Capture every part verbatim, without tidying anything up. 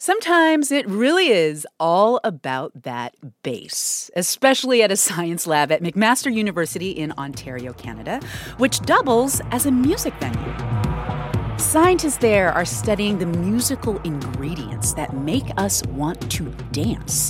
Sometimes it really is all about that bass, especially at a science lab at McMaster University in Ontario, Canada, which doubles as a music venue. Scientists there are studying the musical ingredients that make us want to dance.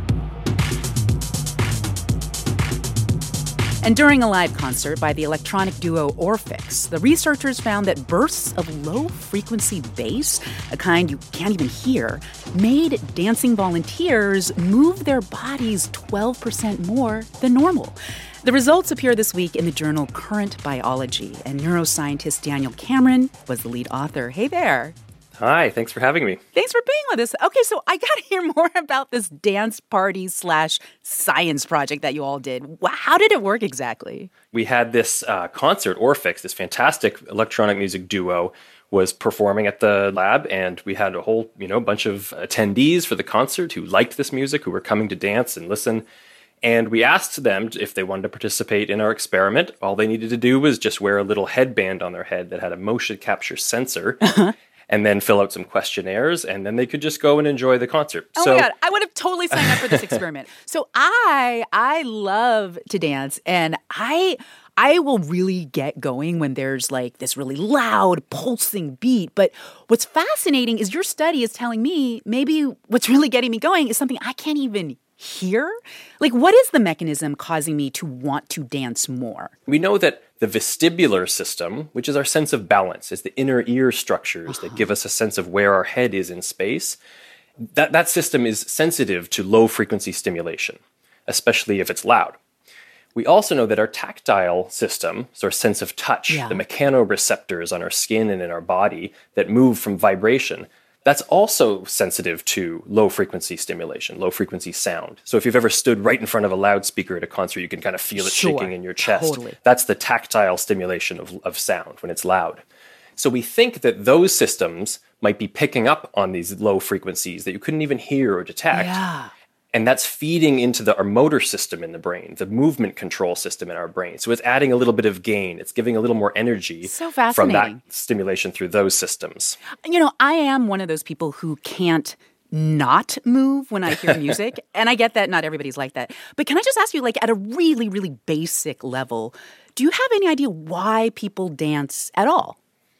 And during a live concert by the electronic duo Orphix, the researchers found that bursts of low-frequency bass, a kind you can't even hear, made dancing volunteers move their bodies twelve percent more than normal. The results appear this week in the journal Current Biology, and neuroscientist Daniel Cameron was the lead author. Hey there. Hi, thanks for having me. Thanks for being with us. Okay, so I got to hear more about this dance party slash science project that you all did. How did it work exactly? We had this uh, concert, Orphix, this fantastic electronic music duo, was performing at the lab, and we had a whole, you know, bunch of attendees for the concert who liked this music, who were coming to dance and listen. And we asked them if they wanted to participate in our experiment. All they needed to do was just wear a little headband on their head that had a motion capture sensor. And then fill out some questionnaires, and then they could just go and enjoy the concert. Oh so, my God, I would have totally signed up for this experiment. So I I love to dance, and I I will really get going when there's like this really loud, pulsing beat. But what's fascinating is your study is telling me maybe what's really getting me going is something I can't even hear. Like, what is the mechanism causing me to want to dance more? We know that the vestibular system, which is our sense of balance, is the inner ear structures uh-huh. that give us a sense of where our head is in space. That, that system is sensitive to low-frequency stimulation, especially if it's loud. We also know that our tactile system, so our sense of touch, yeah. the mechanoreceptors on our skin and in our body that move from vibration, that's also sensitive to low-frequency stimulation, low-frequency sound. So if you've ever stood right in front of a loudspeaker at a concert, you can kind of feel it sure, shaking in your chest. Totally. That's the tactile stimulation of, of sound when it's loud. So we think that those systems might be picking up on these low frequencies that you couldn't even hear or detect. Yeah. And that's feeding into the, our motor system in the brain, the movement control system in our brain. So it's adding a little bit of gain. It's giving a little more energy so from that stimulation through those systems. You know, I am one of those people who can't not move when I hear music. And I get that not everybody's like that. But can I just ask you, like, at a really, really basic level, do you have any idea why people dance at all?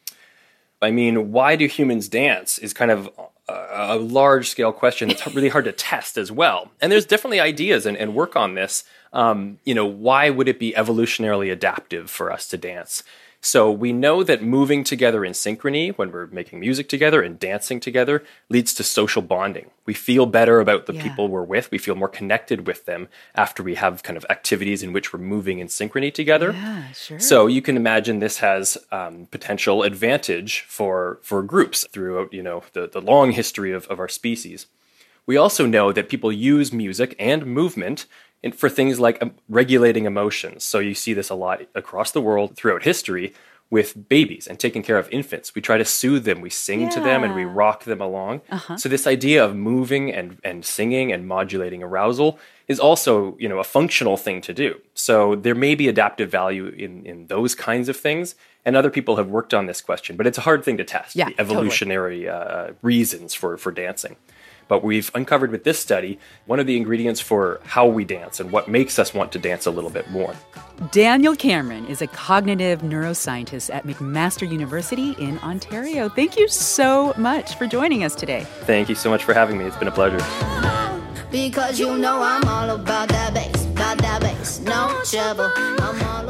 I mean, why do humans dance is kind of a large-scale question that's really hard to test as well. And there's definitely ideas and, and work on this. Um, you know, why would it be evolutionarily adaptive for us to dance? So we know that moving together in synchrony, when we're making music together and dancing together, leads to social bonding. We feel better about the yeah. people we're with. We feel more connected with them after we have kind of activities in which we're moving in synchrony together. Yeah, sure. So you can imagine this has um, potential advantage for, for groups throughout, you know, the, the long history of, of our species. We also know that people use music and movement in, for things like um, regulating emotions. So you see this a lot across the world throughout history with babies and taking care of infants. We try to soothe them. We sing yeah. to them and we rock them along. Uh-huh. So this idea of moving and, and singing and modulating arousal is also, you know, a functional thing to do. So there may be adaptive value in, in those kinds of things. And other people have worked on this question, but it's a hard thing to test, yeah, the evolutionary totally. uh, reasons for, for dancing. But we've uncovered with this study one of the ingredients for how we dance and what makes us want to dance a little bit more. Daniel Cameron is a cognitive neuroscientist at McMaster University in Ontario. Thank you so much for joining us today. Thank you so much for having me. It's been a pleasure. Because you know I'm all about that bass, about that bass, no trouble. I'm all